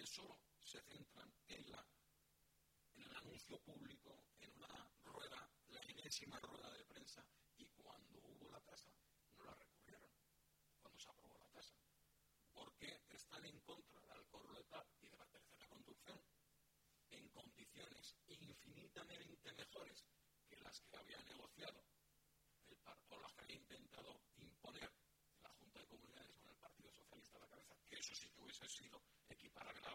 que solo se centran en el anuncio público, en una rueda, la enésima rueda de prensa, y cuando hubo la tasa no la recurrieron, cuando se aprobó la tasa, porque están en contra del alcohol letal y de la tercera conducción en condiciones infinitamente mejores que las que había negociado o las que había intentado imponer la Junta de Comunidades con el Partido Socialista a la cabeza, que eso sí que hubiese sido equiparable